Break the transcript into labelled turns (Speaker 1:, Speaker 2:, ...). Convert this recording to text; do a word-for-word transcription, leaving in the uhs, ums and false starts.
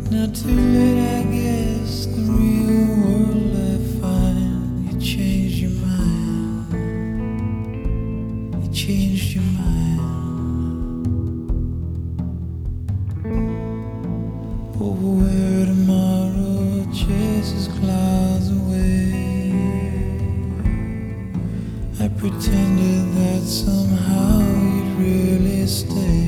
Speaker 1: Not too late, I guess. The real world I find. You changed your mind. You changed your mind. Oh, where tomorrow chases clouds away. I pretended that somehow you'd really stay.